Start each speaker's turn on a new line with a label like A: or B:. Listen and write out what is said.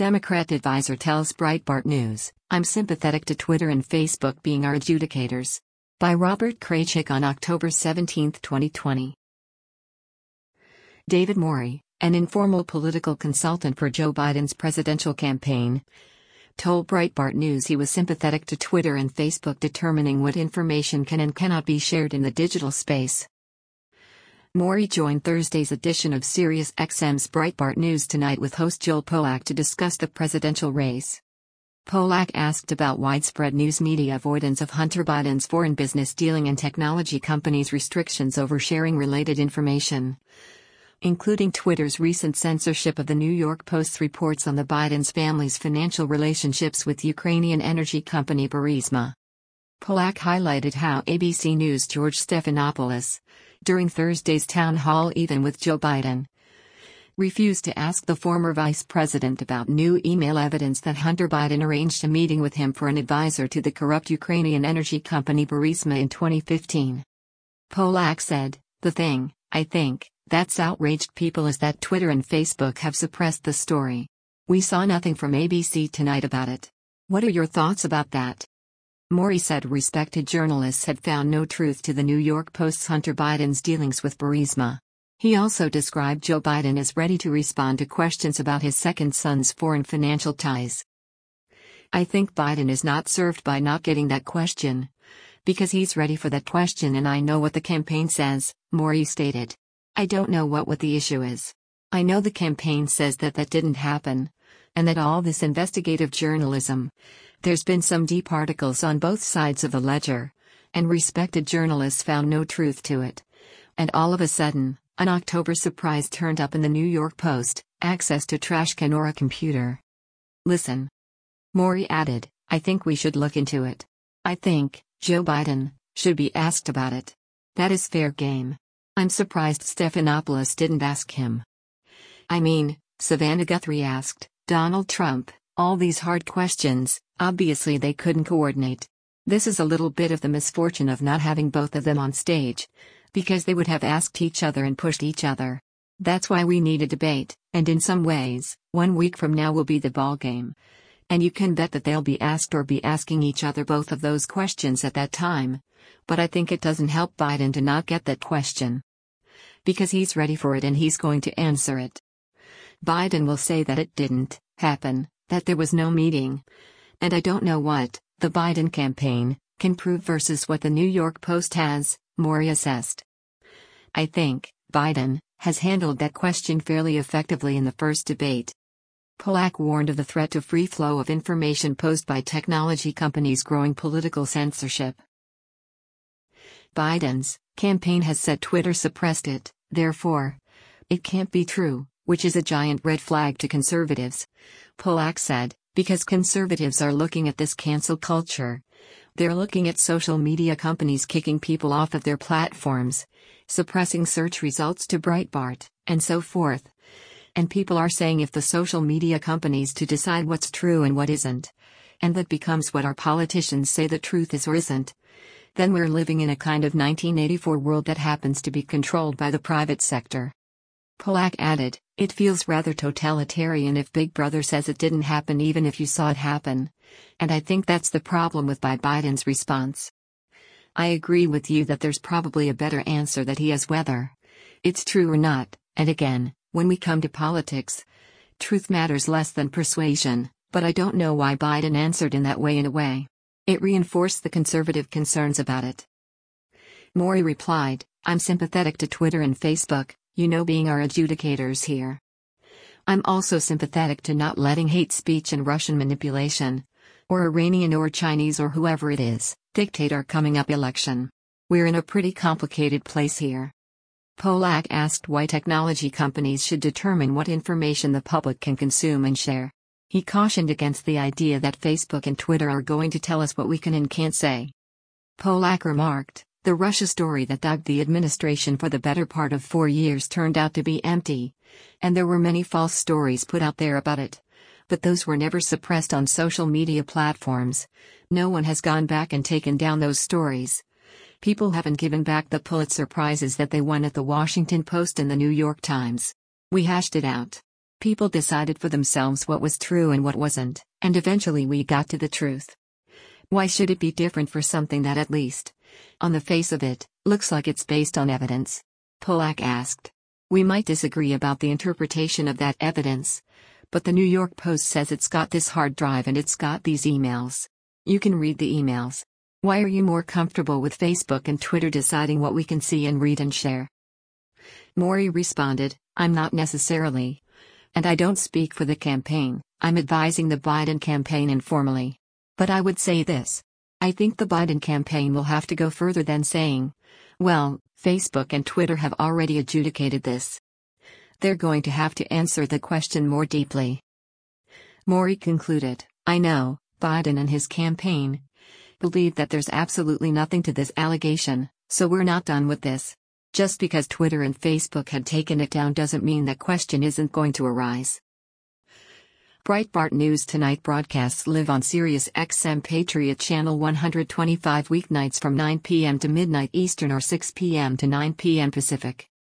A: Democrat advisor tells Breitbart News, "I'm sympathetic to Twitter and Facebook being our adjudicators." By Robert Kraychik on October 17, 2020. David Morey, an informal political consultant for Joe Biden's presidential campaign, told Breitbart News he was sympathetic to Twitter and Facebook determining what information can and cannot be shared in the digital space. Morey joined Thursday's edition of SiriusXM's Breitbart News Tonight with host Joel Pollak to discuss the presidential race. Pollak asked about widespread news media avoidance of Hunter Biden's foreign business dealing and technology companies' restrictions over sharing related information, including Twitter's recent censorship of the New York Post's reports on the Biden's family's financial relationships with Ukrainian energy company Burisma. Pollak highlighted how ABC News' George Stephanopoulos, during Thursday's town hall even with Joe Biden, refused to ask the former vice president about new email evidence that Hunter Biden arranged a meeting with him for an advisor to the corrupt Ukrainian energy company Burisma in 2015. Pollak said, "The thing, I think, that's outraged people is that Twitter and Facebook have suppressed the story. We saw nothing from ABC Tonight about it. What are your thoughts about that?" Morey said respected journalists had found no truth to the New York Post's Hunter Biden's dealings with Burisma. He also described Joe Biden as ready to respond to questions about his second son's foreign financial ties. "I think Biden is not served by not getting that question, because he's ready for that question and I know what the campaign says," Morey stated. "I don't know what the issue is. I know the campaign says that didn't happen, and that all this investigative journalism, there's been some deep articles on both sides of the ledger, and respected journalists found no truth to it. And all of a sudden, an October surprise turned up in the New York Post, access to trash can or a computer. Listen." Morey added, "I think we should look into it. I think Joe Biden should be asked about it. That is fair game. I'm surprised Stephanopoulos didn't ask him. I mean, Savannah Guthrie asked Donald Trump all these hard questions. Obviously they couldn't coordinate. This is a little bit of the misfortune of not having both of them on stage, because they would have asked each other and pushed each other. That's why we need a debate, and in some ways, 1 week from now will be the ball game. And you can bet that they'll be asked or be asking each other both of those questions at that time. But I think it doesn't help Biden to not get that question, because he's ready for it and he's going to answer it. Biden will say that it didn't happen, that there was no meeting. And I don't know what the Biden campaign can prove versus what the New York Post has," Morey assessed. "I think Biden has handled that question fairly effectively in the first debate." Pollak warned of the threat to free flow of information posed by technology companies' growing political censorship. Biden's campaign has said Twitter suppressed it, therefore, it can't be true, which is a giant red flag to conservatives. Pollak said, because conservatives are looking at this cancel culture. They're looking at social media companies kicking people off of their platforms, suppressing search results to Breitbart, and so forth. And people are saying if the social media companies to decide what's true and what isn't, and that becomes what our politicians say the truth is or isn't, then we're living in a kind of 1984 world that happens to be controlled by the private sector. Pollak added, "It feels rather totalitarian if Big Brother says it didn't happen even if you saw it happen. And I think that's the problem with Biden's response. I agree with you that there's probably a better answer that he has whether it's true or not, and again, when we come to politics, truth matters less than persuasion, but I don't know why Biden answered in that way in a way. It reinforced the conservative concerns about it." Morey replied, "I'm sympathetic to Twitter and Facebook, being our adjudicators here. I'm also sympathetic to not letting hate speech and Russian manipulation, or Iranian or Chinese or whoever it is, dictate our coming up election. We're in a pretty complicated place here." Pollak asked why technology companies should determine what information the public can consume and share. He cautioned against the idea that Facebook and Twitter are going to tell us what we can and can't say. Pollak remarked, "The Russia story that dogged the administration for the better part of 4 years turned out to be empty, and there were many false stories put out there about it. But those were never suppressed on social media platforms. No one has gone back and taken down those stories. People haven't given back the Pulitzer Prizes that they won at the Washington Post and the New York Times. We hashed it out. People decided for themselves what was true and what wasn't, and eventually we got to the truth. Why should it be different for something that, at least on the face of it, looks like it's based on evidence? Polak asked. We might disagree about the interpretation of that evidence, but the New York Post says it's got this hard drive and it's got these emails. You can read the emails. Why are you more comfortable with Facebook and Twitter deciding what we can see and read and share? Mori responded, I'm not necessarily. And I don't speak for the campaign, I'm advising the Biden campaign informally. But I would say this. I think the Biden campaign will have to go further than saying, well, Facebook and Twitter have already adjudicated this. They're going to have to answer the question more deeply. Mori concluded, I know, Biden and his campaign believe that there's absolutely nothing to this allegation, so we're not done with this. Just because Twitter and Facebook had taken it down doesn't mean that question isn't going to arise. Breitbart News Tonight broadcasts live on Sirius XM Patriot Channel 125 weeknights from 9 p.m. to midnight Eastern or 6 p.m. to 9 p.m. Pacific.